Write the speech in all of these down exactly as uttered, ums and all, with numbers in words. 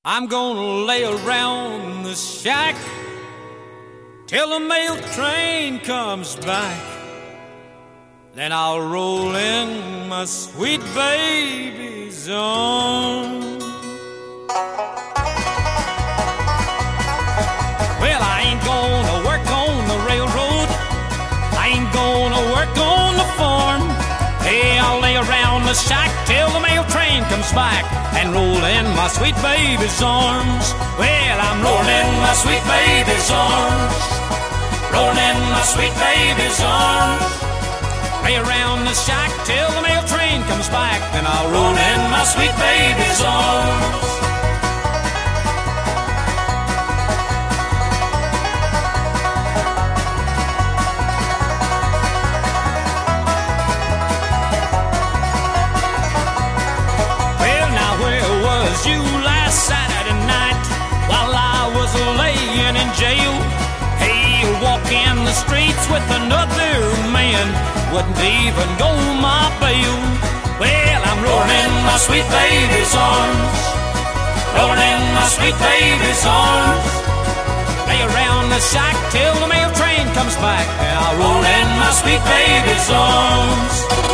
I'm gonna lay around the shack till the mail train comes back. Then I'll roll in my sweet baby's arms. Well, I ain't gonna work on the railroad, I ain't gonna work on the farm. Hey, I'll lay around the shack till the mail train comes back and roll in my sweet baby's arms. Well, I'm rolling in my sweet baby's arms, rolling in my sweet baby's arms. Lay around the shack till the mail train comes back, then I'll roll in my sweet baby's arms. You last Saturday night while I was laying in jail. Hey, walking the streets with another man wouldn't even go my bail. Well, I'm rolling in my sweet baby's arms, rolling in my sweet baby's arms. Lay around the shack till the mail train comes back, and I'll roll in my sweet baby's arms.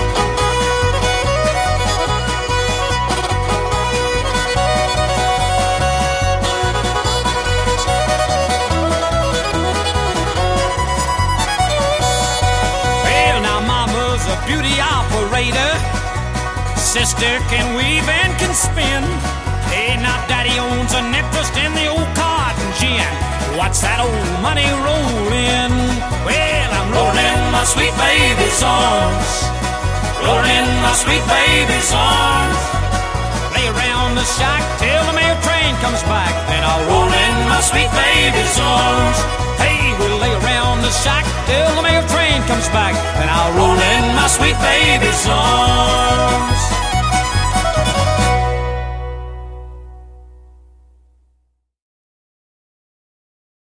Beauty operator, sister can weave and can spin. Hey, now daddy owns an interest in the old cotton gin. What's that old money rolling? Well, I'm rolling in my sweet baby's arms, rolling in my sweet baby's arms. Lay around the shack till the mail train comes back, and I'll roll in my sweet baby's arms. Hey, we'll lay around the shack till the mail train comes back, and I'll roll in my sweet baby's arms.